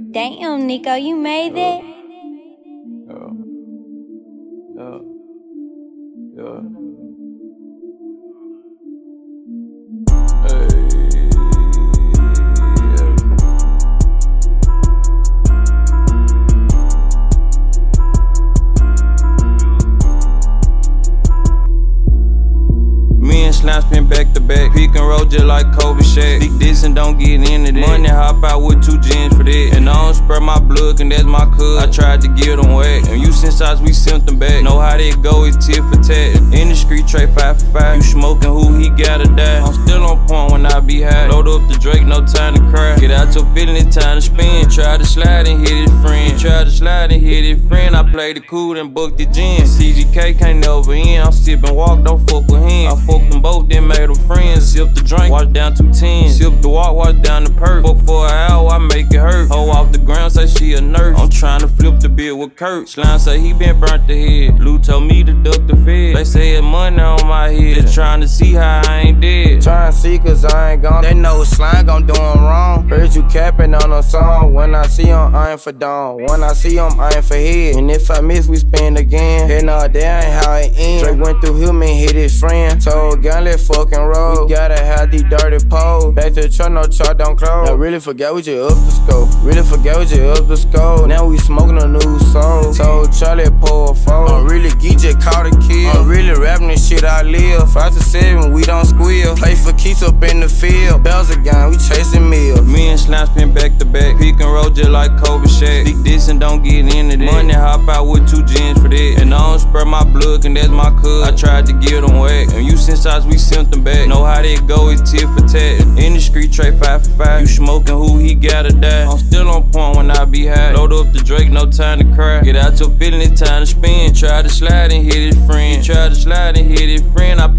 Damn, Nico, you made that? Yeah. Slime spin back to back, pick and roll just like Kobe Shaq. Stick this and don't get into that. Money hop out with 2 gens for that. And I don't spur my blood, and that's my cuz. I tried to get them whack. And you since size, we sent them back. Know how they go, it's tit for tat. In the street, trade 5 for 5. You smoking who, he gotta die. I'm still on point when I be high. Load up the Drake, no time to cry. Get out your feeling, it's time to spin. Try to slide and hit his friend. Try to slide and hit his friend. I played it cool and booked the gin. CGK can't never end. I'm sipping walk, don't fuck with him. I fuck them both, then made them friends. Sip the drink, watch down 210. Sip the walk, watch down the perk. Fuck for an hour, I make it hurt. Hoe off the ground, say she a nurse. I'm trying to flip the bill with Kurt. Slime say he been burnt the head. Lou told me to duck the fed. They say it's money on my head. Just trying to see how I ain't dead. Trying to see cause I ain't gone. They know Slime gon' do him wrong. Heard you capping on a song. When I see him, I ain't for dawn. When I see him, I ain't for head. And if I miss, we spin again. Hey, nah, that ain't how it ends. Drake went through him and hit his friend. Told gun, let's fucking roll. We gotta have these dirty poles. Back to the truck, no chart, don't close. I really forgot we just up the scope. Really forgot we just up the scope. Now we smoking a new soul. Told Charlie pull a fold. I'm really geek, just caught a kill. I'm really rapping this shit I live. 5 to 7, we don't squeal. Play for keys up in the field. Bells again, we chasing meals. Me and Slime spin back to back. Pick and roll just like Kobe Shaq. Stick this and don't get into that. Money hop out with 2 gens for that. And I don't spur my blood, and that's my cuz. I tried to get them whack. And you since size, we sent them back. Know how they go, it's tit for tat. In the street, trade 5 for 5. You smoking who, he gotta die. I'm still on point when I be high. Load up the Drake, no time to cry. Get out your feeling, it's time to spin. Try to slide and hit his friend. Try to slide and hit his friend. I